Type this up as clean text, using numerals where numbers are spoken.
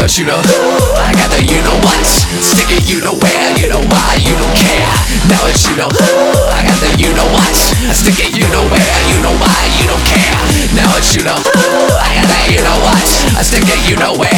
don't you know who? I got the you know what. Stick it you know where, you know why, you don't care. Now that you know who, I got the you know what. Stick it you know where, you know why, you don't care. Now that you know who, I got that you know what. Stick it you know where.